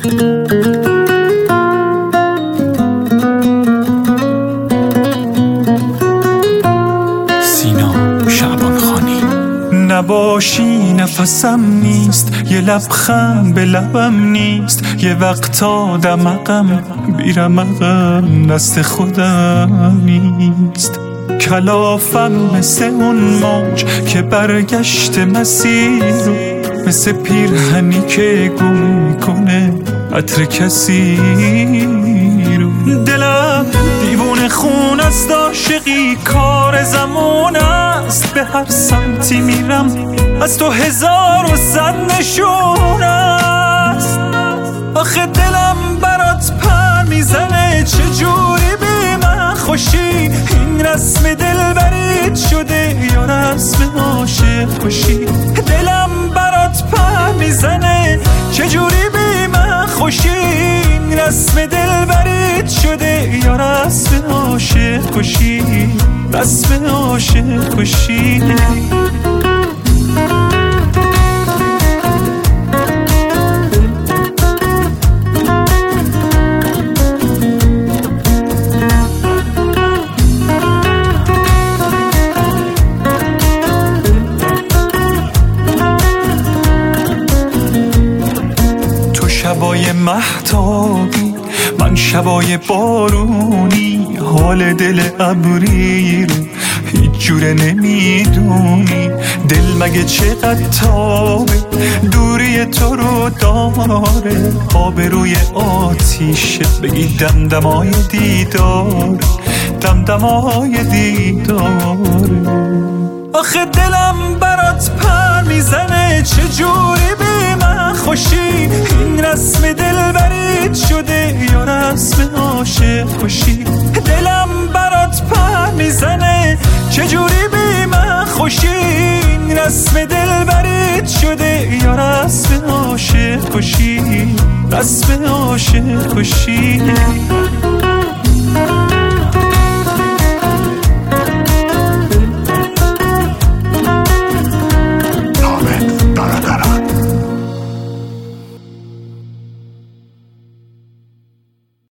نباشی نفسم نیست، یه لبخند به لبم نیست، یه وقتا دمقم بیرمقم دست خودم نیست. کلافم مثل اون موج که برگشت مسیر رو، مثل پیرهنی که گم میکنه عطر کسی رو. دلم دیوونه خون است، عاشقی کار زمان است، به هر سمتی میرم از تو 1001 نشون است. آخه دلم برات پر میزنه، چجوری بی من خوشی؟ این رسم دلبریت شده یا رسم عاشق کشی؟ دلم برات پر میزنه، چجوری بی من خوشی؟ این رسم دلبریت شده یا رسم عاشق کشی؟ رسم عاشق کشی. شبای مهتابی، من شبای بارونی، حال دل ابری رو هیچ جوره نمیدونی. دل مگه چقدر تابه، دوری تو رو داره، آب روی آتیشه بگی دمدمای دیدار، دمدمای دیداره. آخه دلم برات پر میزنه، چجوری بی من خوشی؟ این رسم دلبریت شده یا رسم عاشق کشی؟ دلم برات پر میزنه، چجوری بی من خوشی؟ این رسم دلبریت شده یا رسم عاشق کشی؟ رسم عاشق کشی.